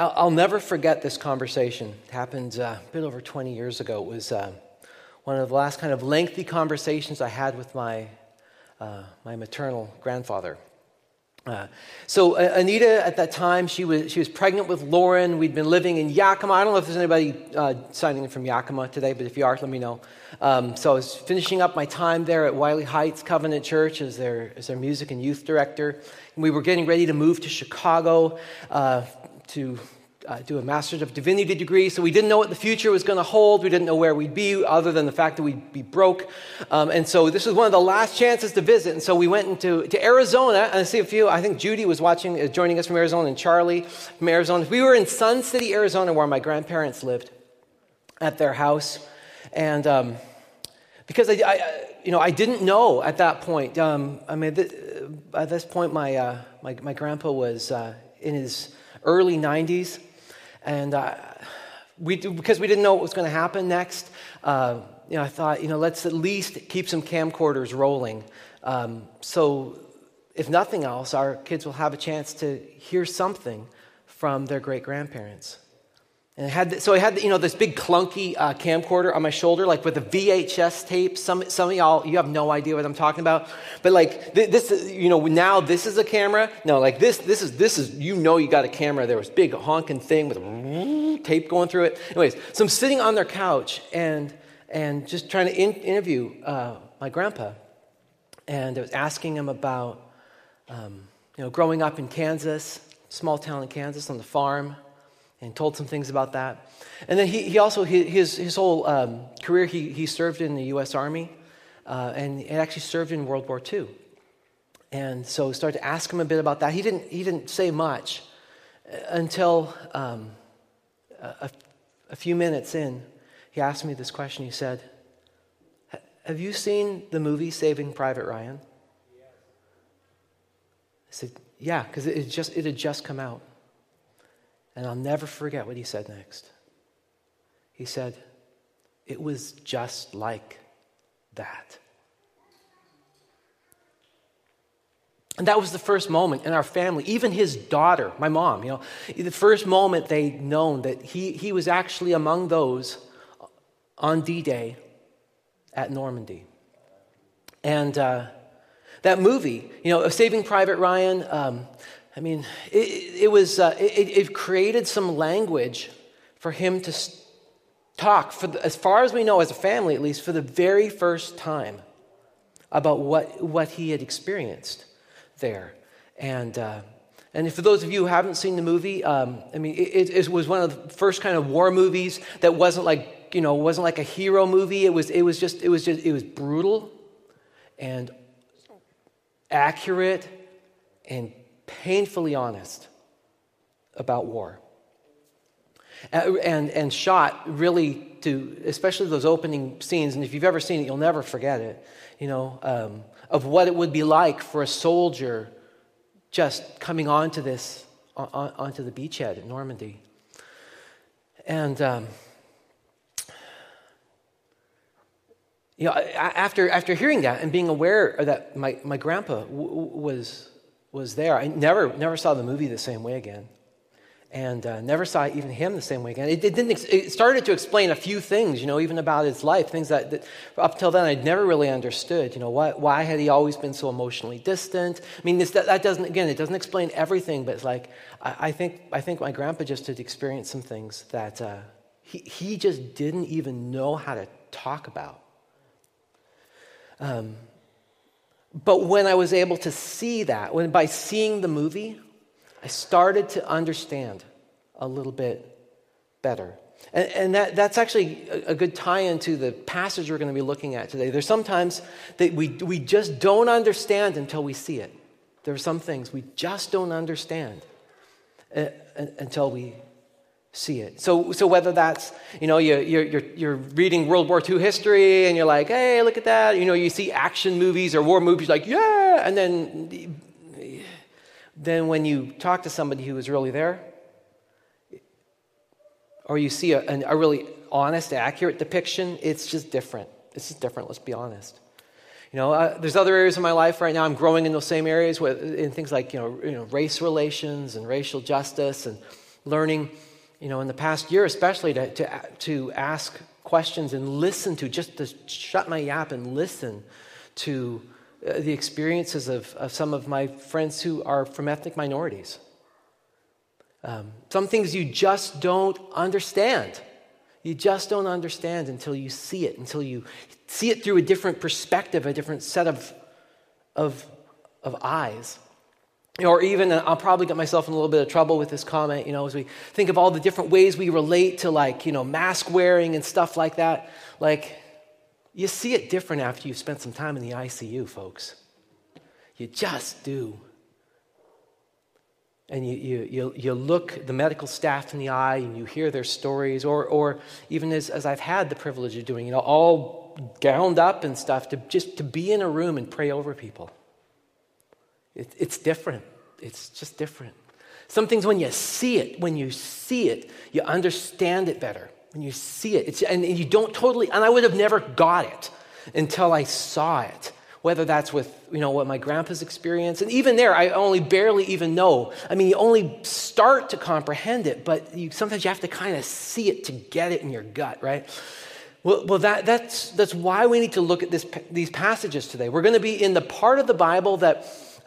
I'll never forget this conversation. It happened a bit over 20 years ago. It was one of the last kind of lengthy conversations I had with my maternal grandfather. So Anita, at that time, she was pregnant with Lauren. We'd been living in Yakima. I don't know if there's anybody signing in from Yakima today, but if you are, let me know. So I was finishing up my time there at Wiley Heights Covenant Church as their music and youth director. And we were getting ready to move to Chicago to do a Master's of Divinity degree. So we didn't know what the future was going to hold. We didn't know where we'd be other than the fact that we'd be broke. And so this was one of the last chances to visit. And so we went to Arizona. And I see a few, I think Judy was joining us from Arizona, and Charlie from Arizona. We were in Sun City, Arizona, where my grandparents lived at their house. And because I didn't know at that point. At this point, my grandpa was in his early 90s. And because we didn't know what was going to happen next, I thought, let's at least keep some camcorders rolling. So if nothing else, our kids will have a chance to hear something from their great-grandparents. And I had this big clunky camcorder on my shoulder, like with a VHS tape. Some of y'all, you have no idea what I'm talking about. But like this, now this is a camera. No, like this is, you got a camera. There was a big honking thing with a tape going through it. Anyways, so I'm sitting on their couch and just trying to interview my grandpa. And I was asking him about, growing up in Kansas, small town in Kansas on the farm. And told some things about that. And then he also, his whole career, he served in the U.S. Army, and he actually served in World War II. And so I started to ask him a bit about that. He didn't say much until a few minutes in, he asked me this question. He said, "Have you seen the movie Saving Private Ryan?" I said, "Yeah," because it had just come out. And I'll never forget what he said next. He said, "It was just like that." And that was the first moment in our family, even his daughter, my mom, the first moment they'd known that he was actually among those on D-Day at Normandy. And that movie, Saving Private Ryan, it created some language for him to talk, as far as we know, as a family at least, for the very first time about what he had experienced there. And for those of you who haven't seen the movie, it was one of the first kind of war movies that wasn't like a hero movie. It was brutal and accurate and painfully honest about war, and shot really especially those opening scenes. And if you've ever seen it, you'll never forget it. Of what it would be like for a soldier just coming onto the beachhead at Normandy, and after hearing that and being aware that my grandpa was there, I never saw the movie the same way again, and never saw even him the same way again. It started to explain a few things, even about his life, things that up till then I'd never really understood. Why had he always been so emotionally distant? That doesn't explain everything, but it's like I think my grandpa just had experienced some things that he just didn't even know how to talk about. But when I was able to see that, by seeing the movie, I started to understand a little bit better. And that's actually a good tie-in to the passage we're going to be looking at today. There's sometimes that we just don't understand until we see it. There are some things we just don't understand until we see it. So whether that's, you're reading World War II history and you're like, hey, look at that. You see action movies or war movies like, yeah. And then when you talk to somebody who was really there, or you see a really honest, accurate depiction, it's just different. It's just different, let's be honest. There's other areas of my life right now. I'm growing in those same areas in things like, race relations and racial justice. And learning, in the past year especially, to ask questions and listen to, just to shut my yap and listen to the experiences of some of my friends who are from ethnic minorities. Some things you just don't understand. You just don't understand until you see it, until you see it through a different perspective, a different set of eyes. Or even, I'll probably get myself in a little bit of trouble with this comment, as we think of all the different ways we relate to mask wearing and stuff like that. You see it different after you've spent some time in the ICU, folks. You just do. And you look the medical staff in the eye and you hear their stories, or even as I've had the privilege of doing, all gowned up and stuff, to be in a room and pray over people. It's different. It's just different. Some things when you see it, you understand it better. When you see it, and you don't totally, and I would have never got it until I saw it. Whether that's with, what my grandpa's experienced. And even there, I only barely even know. You only start to comprehend it, but sometimes you have to kind of see it to get it in your gut, right? Well, that's why we need to look at these passages today. We're going to be in the part of the Bible that,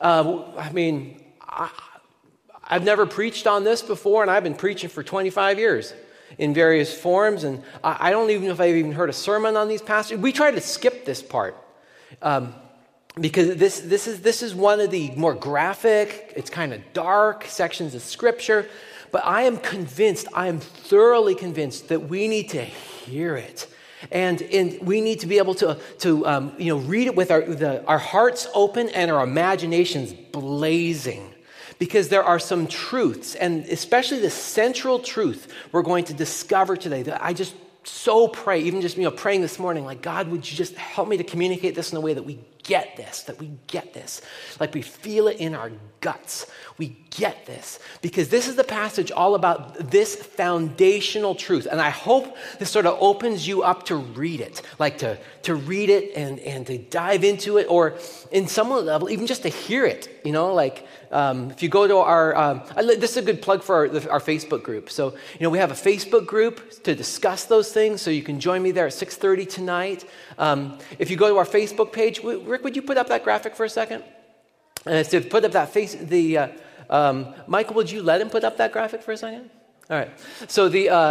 I've never preached on this before, and I've been preaching for 25 years in various forms, and I don't even know if I've even heard a sermon on these passages. We try to skip this part. Because this is one of the more graphic, it's kind of dark sections of Scripture, but I am thoroughly convinced that we need to hear it. And we need to be able to read it with our hearts open and our imaginations blazing. Because there are some truths, and especially the central truth we're going to discover today that I just so pray, even just praying this morning, God, would you just help me to communicate this in a way that we get this, like we feel it in our guts. We get this, because this is the passage all about this foundational truth. And I hope this sort of opens you up to read it, to read it and to dive into it, or in some level, even just to hear it, if you go to our, this is a good plug for our Facebook group. So, we have a Facebook group to discuss those things, so you can join me there at 6:30 tonight. If you go to our Facebook page, Rick, would you put up that graphic for a second? So put up that Michael, would you let him put up that graphic for a second? All right. So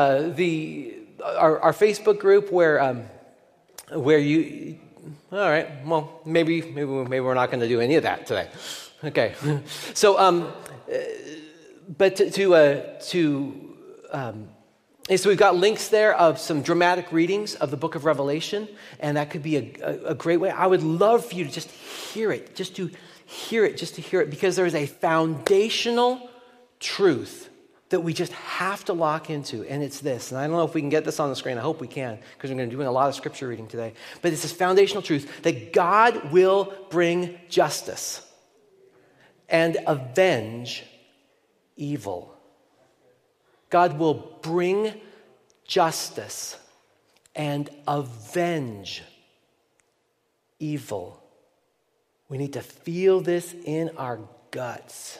our Facebook group where you, all right. Well, maybe we're not going to do any of that today. Okay. So, so we've got links there of some dramatic readings of the book of Revelation, and that could be a great way. I would love for you to just hear it, just to hear it, because there is a foundational truth that we just have to lock into, and it's this. And I don't know if we can get this on the screen. I hope we can, because we're going to be doing a lot of scripture reading today. But it's this foundational truth that God will bring justice and avenge evil. God will bring justice and avenge evil. We need to feel this in our guts.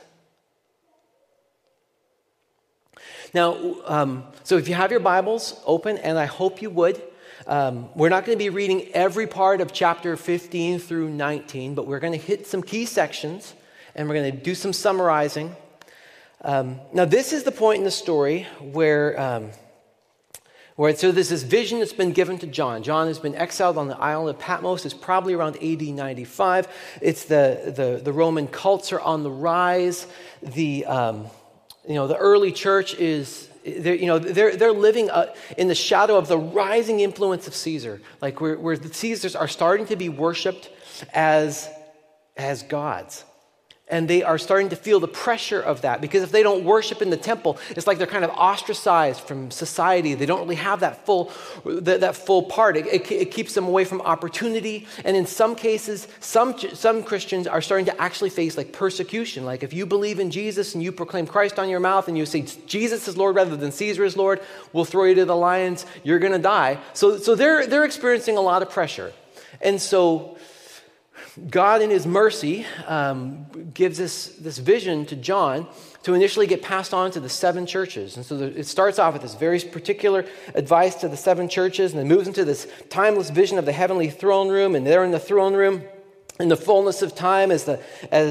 Now, so if you have your Bibles open, and I hope you would, we're not going to be reading every part of chapter 15 through 19, but we're going to hit some key sections, and we're going to do some summarizing. Now, this is the point in the story where so there's this vision that's been given to John. John has been exiled on the island of Patmos. It's probably around AD 95. It's the Roman cults are on the rise. The early church is they're living in the shadow of the rising influence of Caesar, where the Caesars are starting to be worshipped as gods. And they are starting to feel the pressure of that, because if they don't worship in the temple, it's like they're kind of ostracized from society. They don't really have that full part. It keeps them away from opportunity. And in some cases, some Christians are starting to actually face persecution. Like if you believe in Jesus and you proclaim Christ on your mouth and you say Jesus is Lord rather than Caesar is Lord, we'll throw you to the lions. You're going to die. So they're experiencing a lot of pressure. And so God in his mercy gives this vision to John to initially get passed on to the 7 churches. And so it starts off with this very particular advice to the 7 churches, and then moves into this timeless vision of the heavenly throne room, and they're in the throne room in the fullness of time as the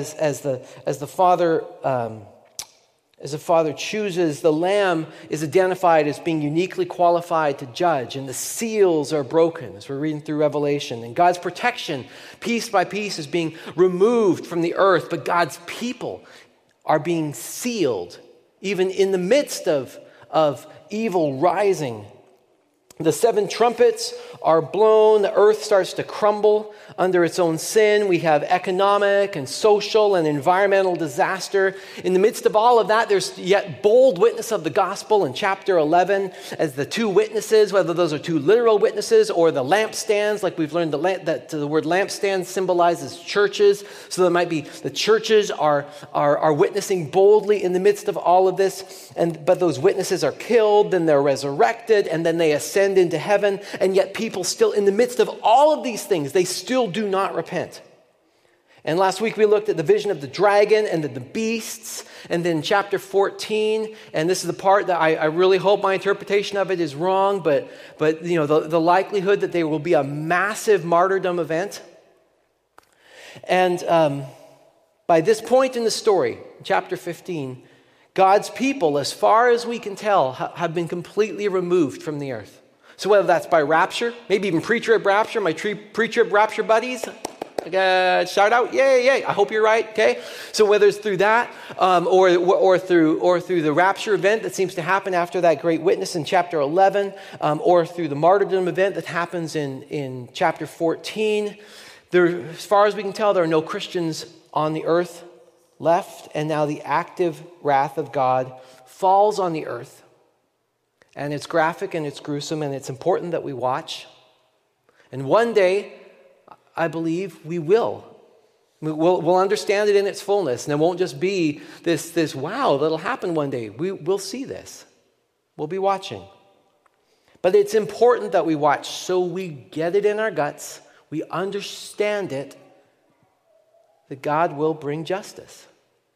Father chooses. The Lamb is identified as being uniquely qualified to judge, and the seals are broken as we're reading through Revelation. And God's protection, piece by piece, is being removed from the earth, but God's people are being sealed, even in the midst of evil rising. The 7 trumpets are blown. The earth starts to crumble under its own sin. We have economic and social and environmental disaster. In the midst of all of that, there's yet bold witness of the gospel in chapter 11 as the 2 witnesses, whether those are 2 literal witnesses or the lampstands, like we've learned that the word lampstand symbolizes churches. So there might be the churches are witnessing boldly in the midst of all of this, but those witnesses are killed, then they're resurrected, and then they ascend into heaven, and yet people still, in the midst of all of these things, they still do not repent. And last week we looked at the vision of the dragon and the beasts, and then chapter 14, and this is the part that I really hope my interpretation of it is wrong, but you know, the likelihood that there will be a massive martyrdom event. And by this point in the story, chapter 15, God's people, as far as we can tell, have been completely removed from the earth. So whether that's by rapture, maybe even pre-trib rapture, my pre-trib rapture buddies, shout out, yay, I hope you're right, okay? So whether it's through that or through the rapture event that seems to happen after that great witness in chapter 11, or through the martyrdom event that happens in chapter 14, as far as we can tell, there are no Christians on the earth left, and now the active wrath of God falls on the earth. And it's graphic and it's gruesome, and it's important that we watch. And one day, I believe we will. We'll understand it in its fullness, and it won't just be this wow, that'll happen one day. We'll see this. We'll be watching. But it's important that we watch so we get it in our guts, we understand it, that God will bring justice.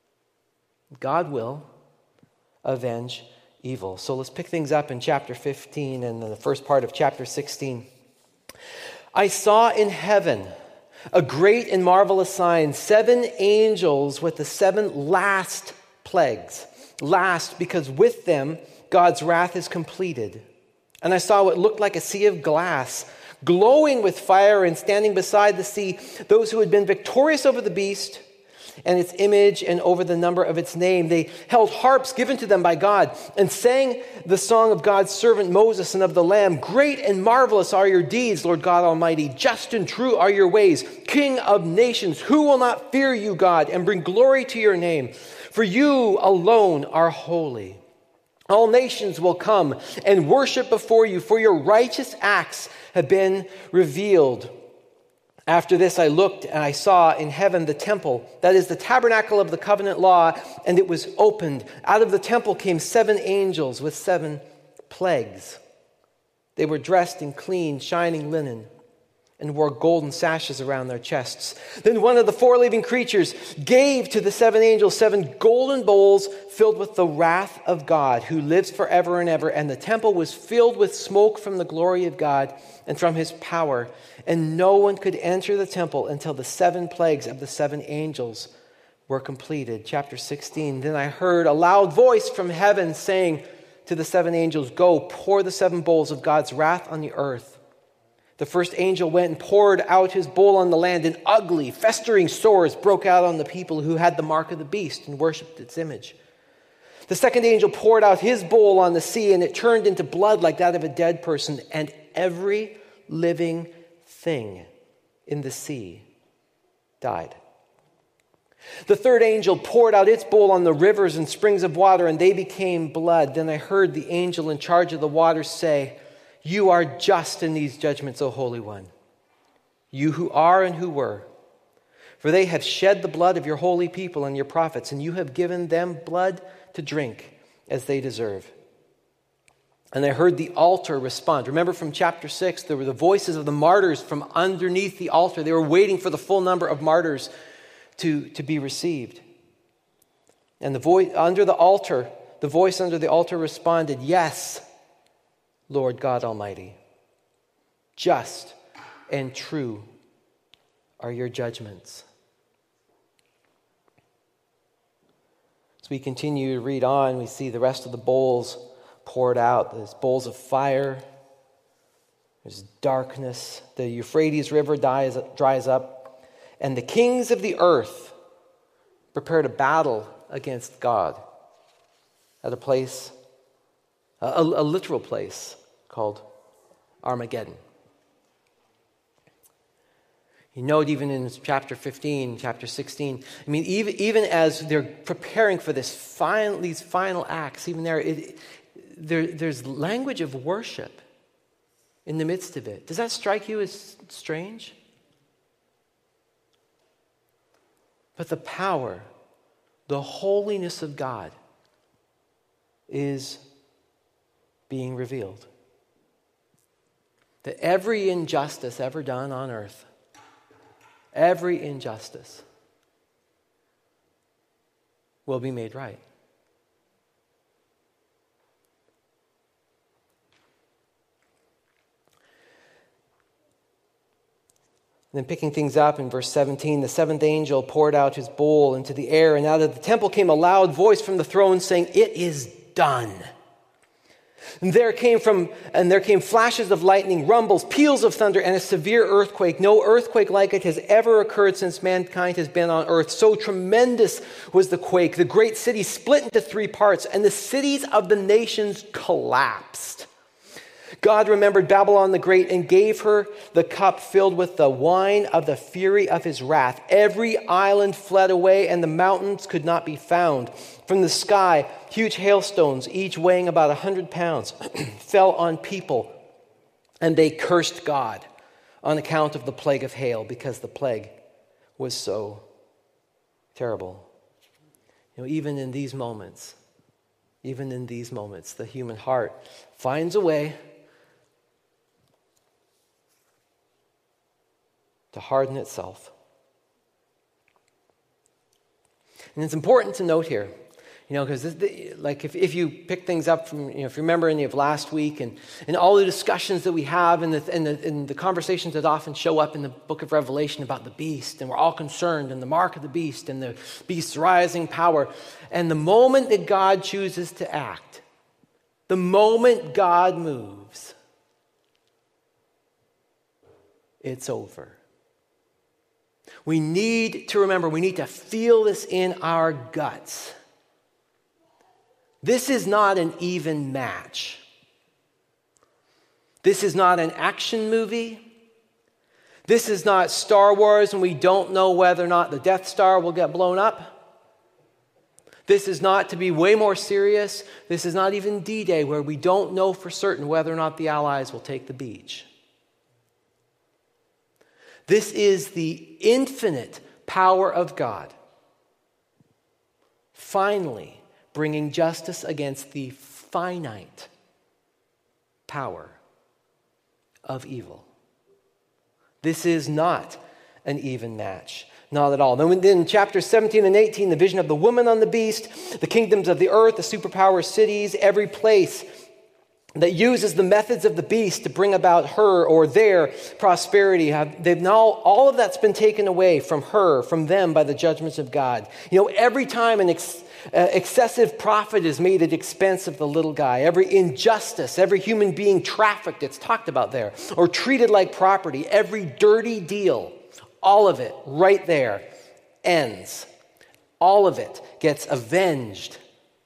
God will avenge evil. So let's pick things up in chapter 15 and the first part of chapter 16. I saw in heaven a great and marvelous sign, 7 angels with the 7 last plagues. Last, because with them God's wrath is completed. And I saw what looked like a sea of glass, glowing with fire, and standing beside the sea, those who had been victorious over the beast and its image and over the number of its name. They held harps given to them by God and sang the song of God's servant Moses and of the Lamb. Great and marvelous are your deeds, Lord God Almighty. Just and true are your ways. King of nations, who will not fear you, God, and bring glory to your name? For you alone are holy. All nations will come and worship before you, for your righteous acts have been revealed. After this I looked, and I saw in heaven the temple, that is the tabernacle of the covenant law, and it was opened. Out of the temple came 7 angels with 7 plagues. They were dressed in clean, shining linen and wore golden sashes around their chests. Then one of the 4 living creatures gave to the 7 angels 7 golden bowls filled with the wrath of God, who lives forever and ever. And the temple was filled with smoke from the glory of God and from his power. And no one could enter the temple until the 7 plagues of the 7 angels were completed. Chapter 16. Then I heard a loud voice from heaven saying to the 7 angels, "Go, pour the 7 bowls of God's wrath on the earth." The first angel went and poured out his bowl on the land, and ugly, festering sores broke out on the people who had the mark of the beast and worshipped its image. The second angel poured out his bowl on the sea, and it turned into blood like that of a dead person, and every living thing in the sea died. The third angel poured out its bowl on the rivers and springs of water, and they became blood. Then I heard the angel in charge of the waters say, "You are just in these judgments, O Holy One, you who are and who were. For they have shed the blood of your holy people and your prophets, and you have given them blood to drink as they deserve." And I heard the altar respond. Remember from chapter 6, there were the voices of the martyrs from underneath the altar. They were waiting for the full number of martyrs to be received. And the voice under the altar responded, "Yes, Lord God Almighty, just and true are your judgments." As we continue to read on, we see the rest of the bowls poured out. There's bowls of fire. There's darkness. The Euphrates River dries up. And the kings of the earth prepare to battle against God at a place, a literal place called Armageddon. You note even in chapter 15, chapter 16, I mean, even as they're preparing for these final acts, even there's language of worship in the midst of it. Does that strike you as strange? But the power, the holiness of God is being revealed. That every injustice ever done on earth, every injustice will be made right. And then picking things up in verse 17, the seventh angel poured out his bowl into the air, and out of the temple came a loud voice from the throne saying, "It is done." And there came flashes of lightning, rumbles, peals of thunder, and a severe earthquake. No earthquake like it has ever occurred since mankind has been on earth. So tremendous was the quake. The great city split into 3 parts, and the cities of the nations collapsed. God remembered Babylon the Great and gave her the cup filled with the wine of the fury of his wrath. Every island fled away, and the mountains could not be found. From the sky, huge hailstones, each weighing about 100 pounds, fell on people, and they cursed God on account of the plague of hail, because the plague was so terrible. You know, even in these moments, the human heart finds a way to harden itself. And it's important to note here, because like if you pick things up from, if you remember any of last week and all the discussions that we have and the conversations that often show up in the book of Revelation about the beast, and we're all concerned, and the mark of the beast and the beast's rising power. And the moment that God chooses to act, the moment God moves, it's over. We need to remember, we need to feel this in our guts. This is not an even match. This is not an action movie. This is not Star Wars and we don't know whether or not the Death Star will get blown up. This is not, to be way more serious, this is not even D-Day, where we don't know for certain whether or not the Allies will take the beach. This is the infinite power of God, finally bringing justice against the finite power of evil. This is not an even match. Not at all. Then in chapters 17 and 18, the vision of the woman on the beast, the kingdoms of the earth, the superpower cities, every place that uses the methods of the beast to bring about her or their prosperity, all of that's been taken away from her, from them, by the judgments of God. Every time an excessive profit is made at expense of the little guy, every injustice, every human being trafficked, it's talked about there, or treated like property, every dirty deal, all of it right there ends. All of it gets avenged.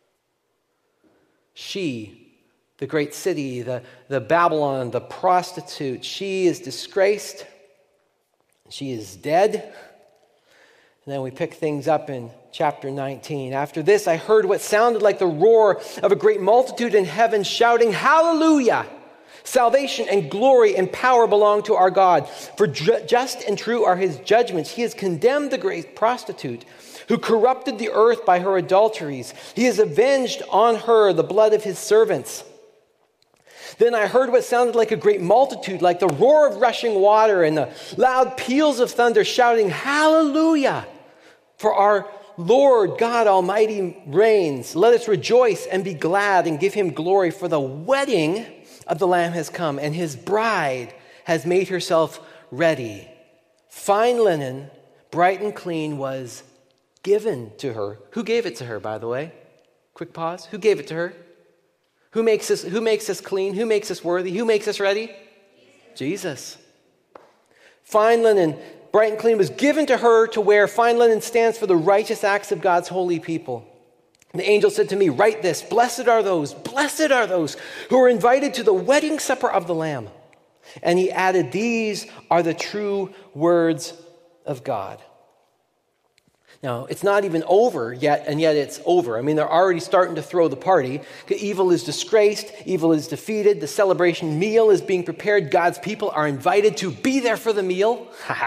She, the great city, the Babylon, the prostitute, she is disgraced. She is dead. And then we pick things up in chapter 19. After this, I heard what sounded like the roar of a great multitude in heaven shouting, "Hallelujah! Salvation and glory and power belong to our God. For just and true are his judgments. He has condemned the great prostitute who corrupted the earth by her adulteries. He has avenged on her the blood of his servants. Then I heard what sounded like a great multitude, like the roar of rushing water and the loud peals of thunder, shouting, "Hallelujah! For our Lord God Almighty reigns. Let us rejoice and be glad and give him glory, for the wedding of the Lamb has come, and his bride has made herself ready. Fine linen, bright and clean, was given to her." Who gave it to her, by the way? Quick pause. Who gave it to her? Who makes us clean? Who makes us worthy? Who makes us ready? Jesus. Fine linen, bright and clean, was given to her to wear. Fine linen stands for the righteous acts of God's holy people. The angel said to me, "Write this, blessed are those who are invited to the wedding supper of the Lamb." And he added, "These are the true words of God." Now, it's not even over yet, and yet it's over. I mean, they're already starting to throw the party. Evil is disgraced. Evil is defeated. The celebration meal is being prepared. God's people are invited to be there for the meal.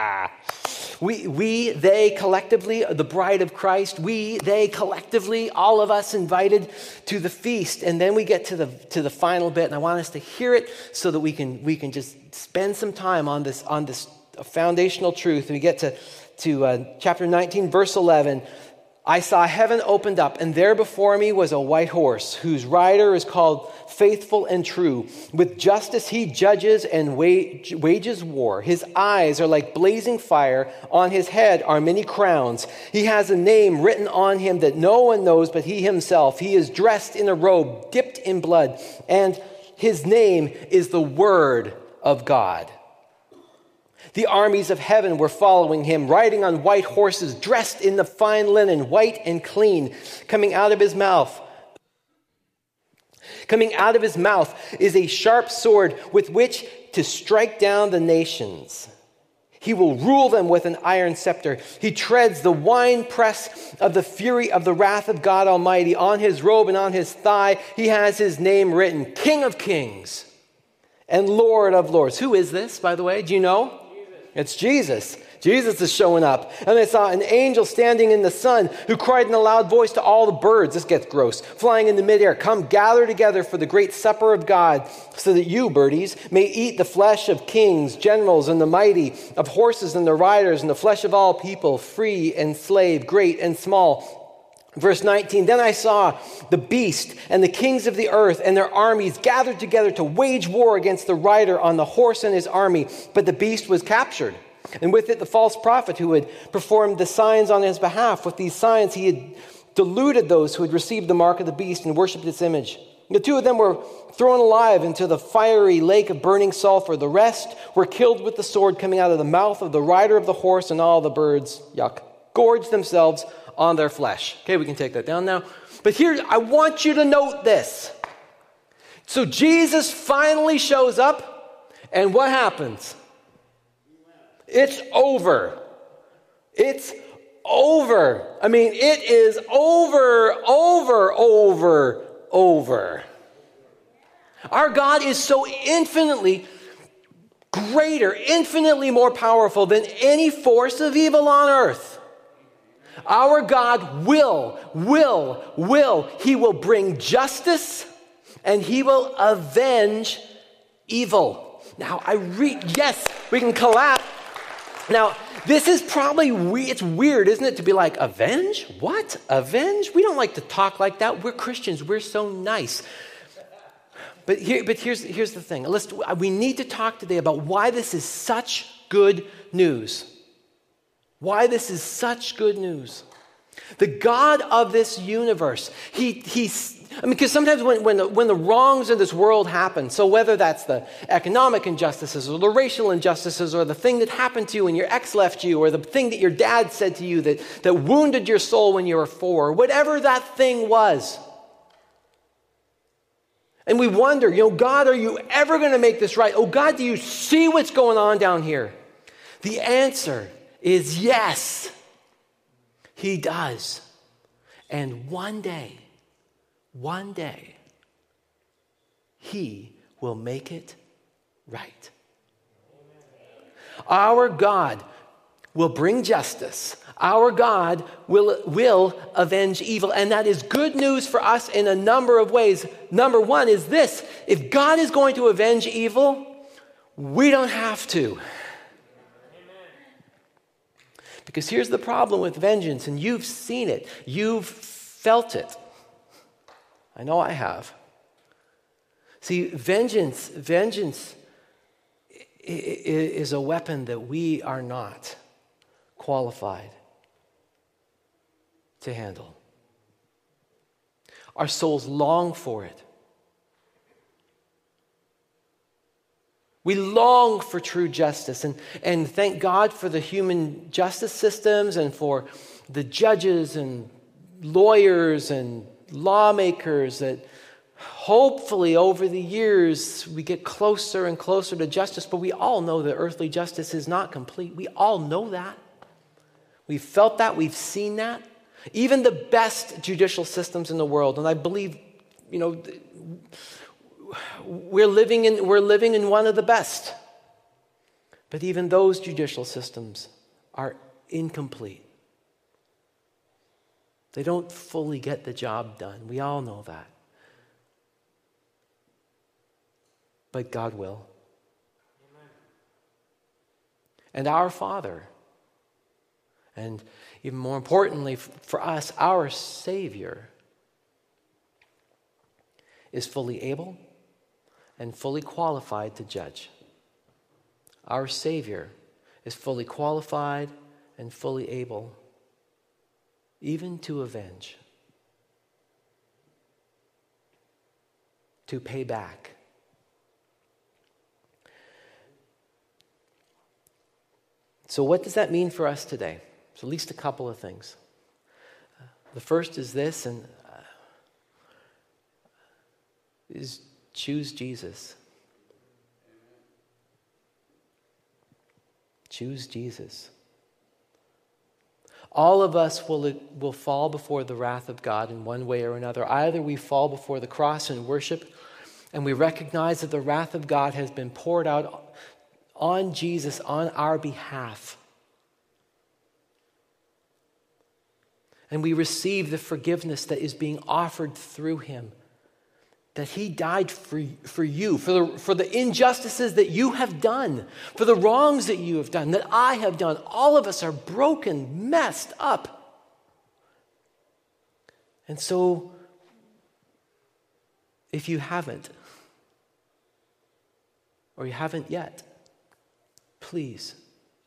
They collectively, the bride of Christ, they collectively, all of us invited to the feast. And then we get to the final bit, and I want us to hear it so that we can just spend some time on this foundational truth. We get to chapter 19, verse 11. "I saw heaven opened up, and there before me was a white horse, whose rider is called Faithful and True. With justice he judges and wages war. His eyes are like blazing fire. On his head are many crowns. He has a name written on him that no one knows but he himself. He is dressed in a robe dipped in blood, and his name is the Word of God." The armies of heaven were following him, riding on white horses, dressed in the fine linen, white and clean. Coming out of his mouth is a sharp sword with which to strike down the nations. He will rule them with an iron scepter. He treads the winepress of the fury of the wrath of God Almighty. On his robe and on his thigh, he has his name written, King of Kings and Lord of Lords. Who is this, by the way? Do you know? It's Jesus. Jesus is showing up. And I saw an angel standing in the sun who cried in a loud voice to all the birds. This gets gross. Flying in the midair. "Come gather together for the great supper of God, so that you, birdies, may eat the flesh of kings, generals, and the mighty, of horses and the riders, and the flesh of all people, free and slave, great and small." Verse 19, "Then I saw the beast and the kings of the earth and their armies gathered together to wage war against the rider on the horse and his army. But the beast was captured, and with it the false prophet who had performed the signs on his behalf. With these signs he had deluded those who had received the mark of the beast and worshipped its image. The two of them were thrown alive into the fiery lake of burning sulfur. The rest were killed with the sword coming out of the mouth of the rider of the horse, and all the birds, gorged themselves on their flesh." Okay, we can take that down now. But here, I want you to note this. So Jesus finally shows up, and what happens? It's over. It's over. I mean, it is over. Our God is so infinitely greater, infinitely more powerful than any force of evil on earth. Our God will. He will bring justice, and he will avenge evil. Now, yes, we can clap. Now, this is probably, it's weird, isn't it, to be like, avenge? What? Avenge? We don't like to talk like that. We're Christians. We're so nice. But here's the thing. We need to talk today about why this is such good news. Why this is such good news. The God of this universe, because sometimes when the wrongs of this world happen, so whether that's the economic injustices or the racial injustices or the thing that happened to you when your ex left you or the thing that your dad said to you that wounded your soul when you were 4, whatever that thing was. And we wonder, God, are you ever going to make this right? Oh, God, do you see what's going on down here? The answer is yes, he does. And one day, he will make it right. Our God will bring justice. Our God will avenge evil, and that is good news for us in a number of ways. Number one is this: if God is going to avenge evil, we don't have to. Because here's the problem with vengeance, and you've seen it, you've felt it. I know I have. See, vengeance is a weapon that we are not qualified to handle. Our souls long for it. We long for true justice, and thank God for the human justice systems and for the judges and lawyers and lawmakers that hopefully over the years we get closer and closer to justice, but we all know that earthly justice is not complete. We all know that. We've felt that, we've seen that. Even the best judicial systems in the world, and I believe, we're living in one of the best. But even those judicial systems are incomplete. They don't fully get the job done. We all know that. But God will. Amen. And our Father, and even more importantly for us, our Savior, is fully able and fully qualified to judge. Our Savior is fully qualified and fully able even to avenge, to pay back. So what does that mean for us today? So at least a couple of things. The first is this, and is choose Jesus. Choose Jesus. All of us will fall before the wrath of God in one way or another. Either we fall before the cross in worship and we recognize that the wrath of God has been poured out on Jesus on our behalf. And we receive the forgiveness that is being offered through him. That he died for you, for the injustices that you have done, for the wrongs that you have done, that I have done. All of us are broken, messed up. And so, if you haven't, or you haven't yet, please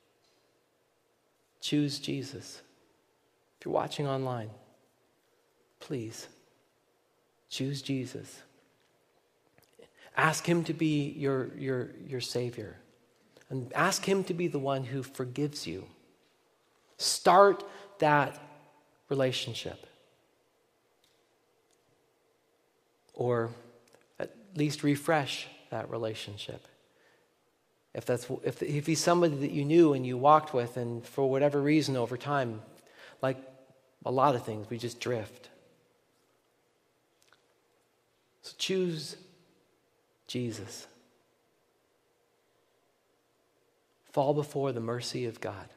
choose Jesus. If you're watching online, please choose Jesus. Ask him to be your Savior. And ask him to be the one who forgives you. Start that relationship. Or at least refresh that relationship. If he's somebody that you knew and you walked with, and for whatever reason over time, like a lot of things, we just drift. So choose Jesus. Fall before the mercy of God.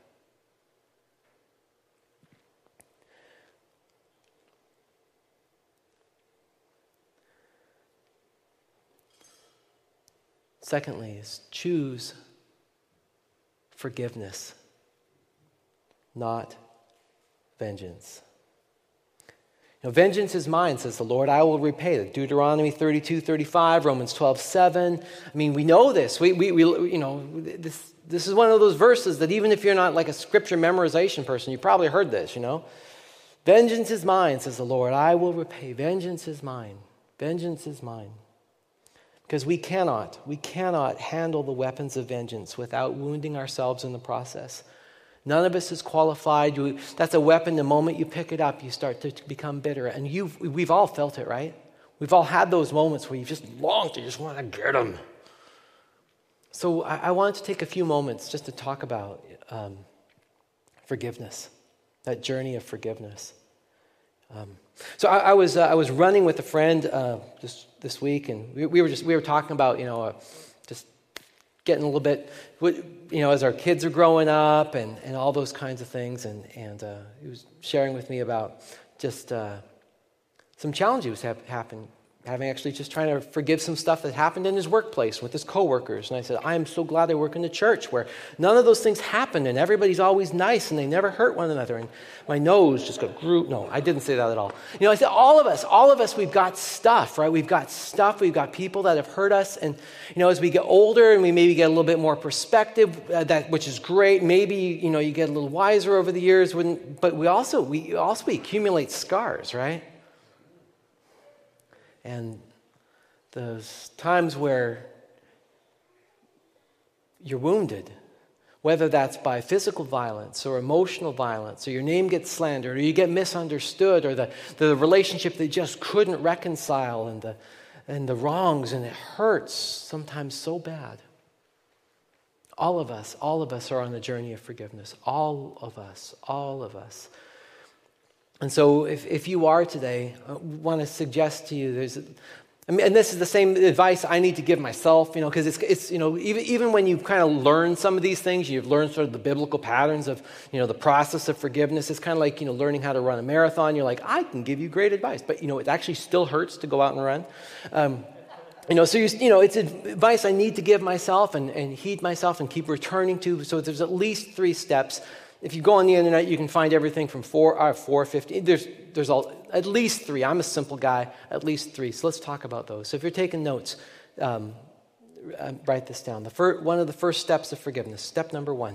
Secondly, is choose forgiveness, not vengeance. Vengeance is mine, says the Lord. I will repay. Deuteronomy 32:35, Romans 12:7. I mean, we know this. This is one of those verses that even if you're not like a scripture memorization person, you probably heard this, Vengeance is mine, says the Lord. I will repay. Vengeance is mine. Vengeance is mine. Because we cannot handle the weapons of vengeance without wounding ourselves in the process. None of us is qualified. That's a weapon. The moment you pick it up, you start to become bitter. And we've all felt it, right? We've all had those moments where you just long to just want to get them. So I wanted to take a few moments just to talk about forgiveness, that journey of forgiveness. So I was running with a friend this week, and we were talking about just getting a little bit, as our kids are growing up and all those kinds of things. And he was sharing with me about just some challenges having actually just trying to forgive some stuff that happened in his workplace with his coworkers. And I said, I am so glad I work in a church where none of those things happen and everybody's always nice and they never hurt one another. And my nose just got grew. No, I didn't say that at all. I said, all of us, we've got stuff, right? We've got stuff. We've got people that have hurt us. And, as we get older and we maybe get a little bit more perspective, which is great. Maybe, you get a little wiser over the years. But we accumulate scars, right? And those times where you're wounded, whether that's by physical violence or emotional violence, or your name gets slandered, or you get misunderstood, or the relationship that just couldn't reconcile, and the wrongs, and it hurts sometimes so bad. All of us are on the journey of forgiveness. All of us. And so if you are today, I want to suggest to you, and this is the same advice I need to give myself, because it's even when you kind of learn some of these things, you've learned sort of the biblical patterns of, the process of forgiveness. It's kind of like, learning how to run a marathon. You're like, I can give you great advice, but, it actually still hurts to go out and run. It's advice I need to give myself and heed myself and keep returning to. So there's at least 3 steps. If you go on the internet, you can find everything from 4:50. There's at least 3. I'm a simple guy. At least 3. So let's talk about those. So if you're taking notes, write this down. One of the first steps of forgiveness. Step number 1.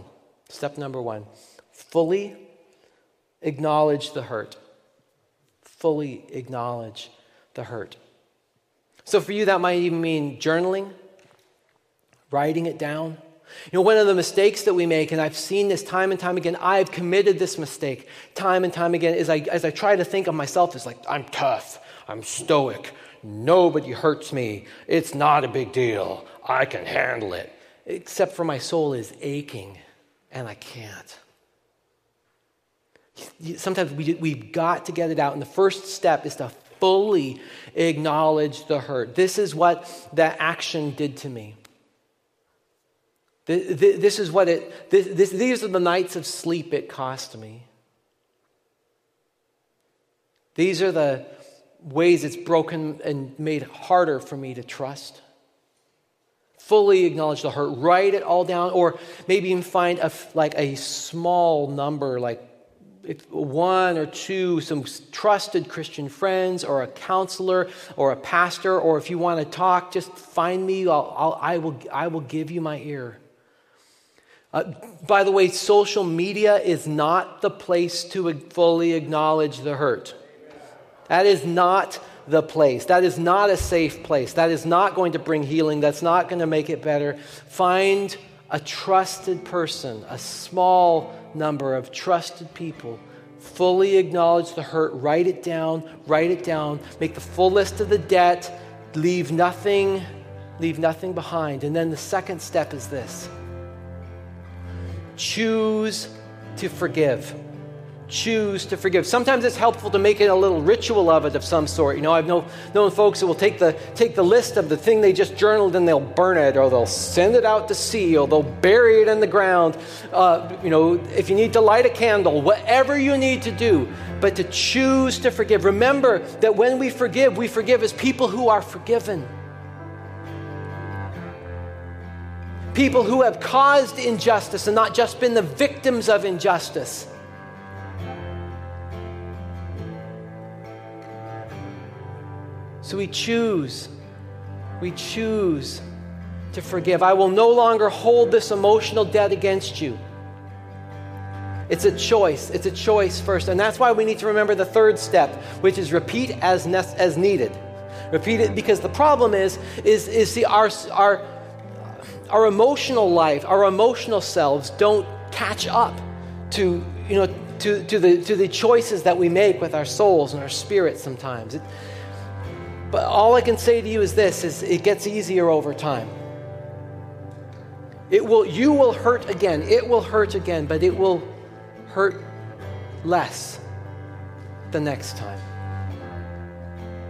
Fully acknowledge the hurt. Fully acknowledge the hurt. So for you, that might even mean journaling, writing it down. One of the mistakes that we make, and I've seen this time and time again, I've committed this mistake time and time again, as I try to think of myself as like, I'm tough, I'm stoic, nobody hurts me, it's not a big deal, I can handle it. Except for my soul is aching, and I can't. Sometimes we've got to get it out, and the first step is to fully acknowledge the hurt. This is what that action did to me. These are the nights of sleep it cost me. These are the ways it's broken and made harder for me to trust. Fully acknowledge the hurt. Write it all down, or maybe even find a small number, like if 1 or 2, some trusted Christian friends, or a counselor, or a pastor, or if you want to talk, just find me. I will give you my ear. By the way, social media is not the place to fully acknowledge the hurt. That is not the place. That is not a safe place. That is not going to bring healing. That's not going to make it better. Find a trusted person, a small number of trusted people. Fully acknowledge the hurt. Write it down. Make the full list of the debt. Leave nothing behind. And then the second step is this. Choose to forgive. Choose to forgive. Sometimes it's helpful to make it a little ritual of it of some sort. I've known folks who will take the list of the thing they just journaled and they'll burn it, or they'll send it out to sea, or they'll bury it in the ground. If you need to light a candle, whatever you need to do, but to choose to forgive. Remember that when we forgive as people who are forgiven. People who have caused injustice and not just been the victims of injustice. So we choose to forgive. I will no longer hold this emotional debt against you. It's a choice. It's a choice first. And that's why we need to remember the third step, which is repeat as needed. Repeat it, because the problem is see, our emotional life, our emotional selves don't catch up to the choices that we make with our souls and our spirits sometimes. But all I can say to you is this: it gets easier over time. You will hurt again. It will hurt again, but it will hurt less the next time.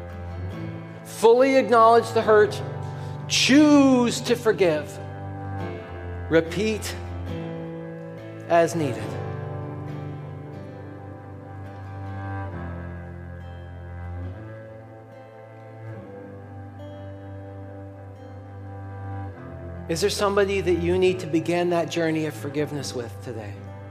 Fully acknowledge the hurt. Choose to forgive. Repeat as needed. Is there somebody that you need to begin that journey of forgiveness with today?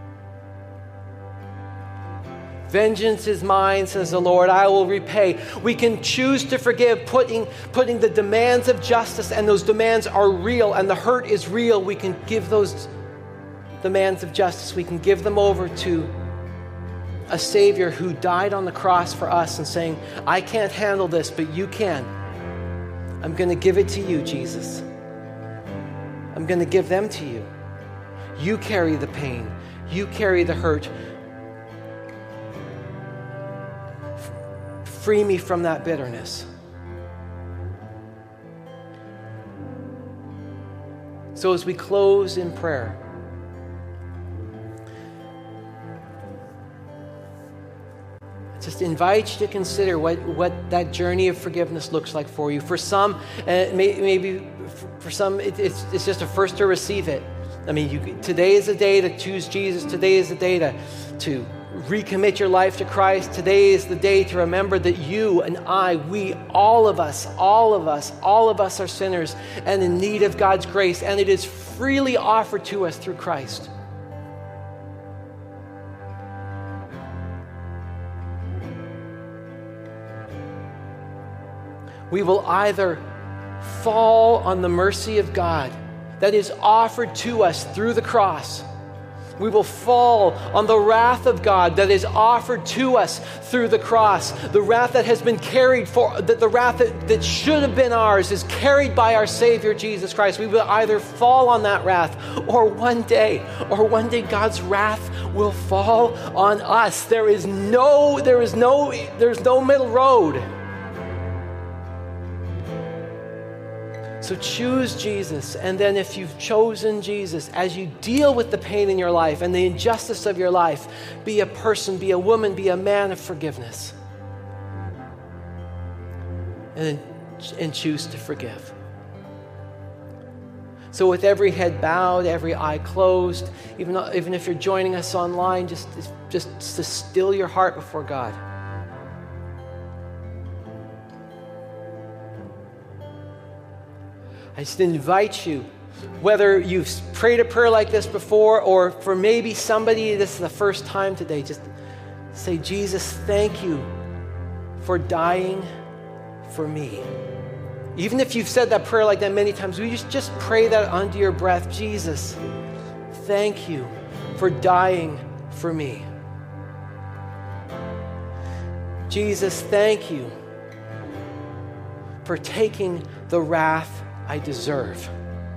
Vengeance is mine, says the Lord, I will repay. We can choose to forgive, putting the demands of justice, and those demands are real, and the hurt is real. We can give those demands of justice, we can give them over to a Savior who died on the cross for us and saying, I can't handle this, but you can. I'm going to give it to you, Jesus. I'm going to give them to you. You carry the pain. You carry the hurt. Free me from that bitterness. So as we close in prayer, I just invite you to consider what that journey of forgiveness looks like for you. For some, maybe for some, it's just a first to receive it. I mean, today is a day to choose Jesus. Today is the day to recommit your life to Christ. Today is the day to remember that you and I, all of us are sinners and in need of God's grace, and it is freely offered to us through Christ. We will either fall on the mercy of God that is offered to us through the cross. We will fall on the wrath of God that is offered to us through the cross. The wrath that has been carried the wrath that should have been ours is carried by our Savior Jesus Christ. We will either fall on that wrath, or one day God's wrath will fall on us. There's no middle road. So choose Jesus, and then if you've chosen Jesus, as you deal with the pain in your life and the injustice of your life, be a person, be a woman, be a man of forgiveness. And choose to forgive. So with every head bowed, every eye closed, even if you're joining us online, just to still your heart before God. I just invite you, whether you've prayed a prayer like this before, or for maybe somebody this is the first time today, just say, Jesus, thank you for dying for me. Even if you've said that prayer like that many times, we just pray that under your breath. Jesus, thank you for dying for me. Jesus, thank you for taking the wrath I deserve.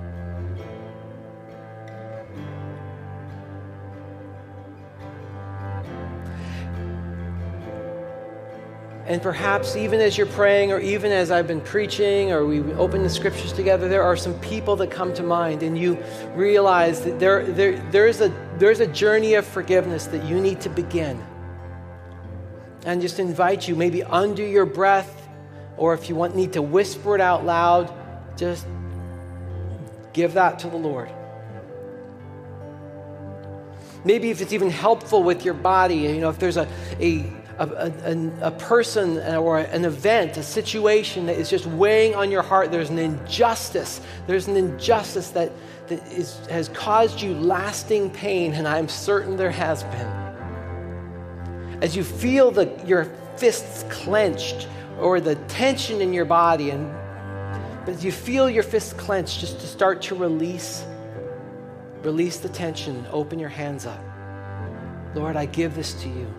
And perhaps even as you're praying, or even as I've been preaching, or we open the scriptures together, there are some people that come to mind, and you realize that there's a journey of forgiveness that you need to begin. And just invite you, maybe under your breath, or if you need to whisper it out loud, just give that to the Lord. Maybe if it's even helpful with your body, if there's a person or an event, a situation that is just weighing on your heart, there's an injustice that has caused you lasting pain, and I'm certain there has been. As you feel your fists clenched, or the tension in your body, but as you feel your fists clenched, just to start to release the tension, open your hands up. Lord, I give this to you.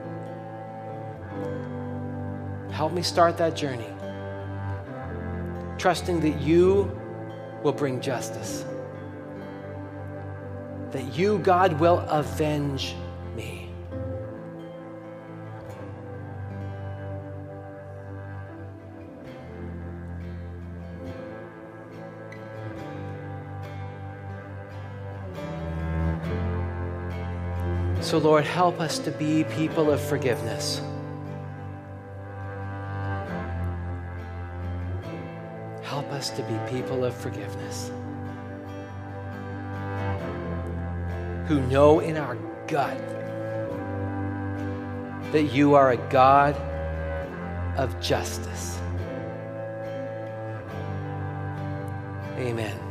Help me start that journey, trusting that you will bring justice, that you, God, will avenge me. So, Lord, help us to be people of forgiveness. Help us to be people of forgiveness. who know in our gut that you are a God of justice. Amen.